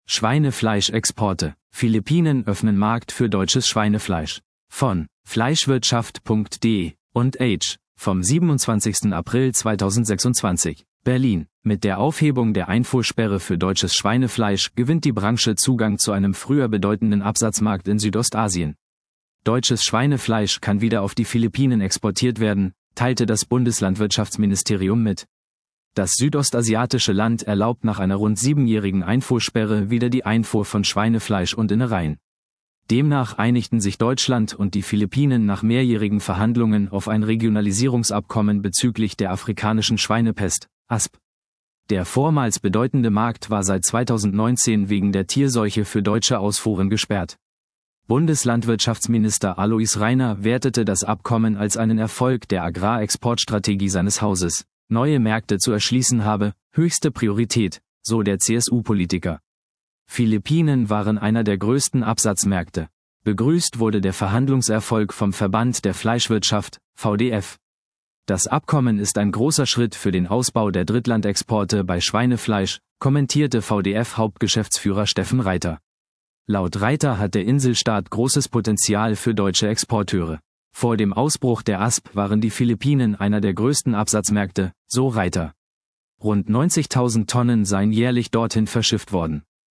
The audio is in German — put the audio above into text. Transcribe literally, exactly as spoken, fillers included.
Schweinefleischexporte. Philippinen öffnen Markt für deutsches Schweinefleisch. Von Fleischwirtschaft punkt de und Age vom siebenundzwanzigsten April zweitausendsechsundzwanzig. Berlin. Mit der Aufhebung der Einfuhrsperre für deutsches Schweinefleisch gewinnt die Branche Zugang zu einem früher bedeutenden Absatzmarkt in Südostasien. Deutsches Schweinefleisch kann wieder auf die Philippinen exportiert werden, teilte das Bundeslandwirtschaftsministerium mit. Das südostasiatische Land erlaubt nach einer rund siebenjährigen Einfuhrsperre wieder die Einfuhr von Schweinefleisch und Innereien. Demnach einigten sich Deutschland und die Philippinen nach mehrjährigen Verhandlungen auf ein Regionalisierungsabkommen bezüglich der afrikanischen Schweinepest, A S P. Der vormals bedeutende Markt war seit zweitausendneunzehn wegen der Tierseuche für deutsche Ausfuhren gesperrt. Bundeslandwirtschaftsminister Alois Rainer wertete das Abkommen als einen Erfolg der Agrarexportstrategie seines Hauses. Neue Märkte zu erschließen habe höchste Priorität, so der C S U-Politiker. Philippinen waren einer der größten Absatzmärkte. Begrüßt wurde der Verhandlungserfolg vom Verband der Fleischwirtschaft, V D F. Das Abkommen ist ein großer Schritt für den Ausbau der Drittlandexporte bei Schweinefleisch, kommentierte V D F-Hauptgeschäftsführer Steffen Reiter. Laut Reiter hat der Inselstaat großes Potenzial für deutsche Exporteure. Vor dem Ausbruch der A S P waren die Philippinen einer der größten Absatzmärkte, so Reiter. Rund neunzigtausend Tonnen seien jährlich dorthin verschifft worden.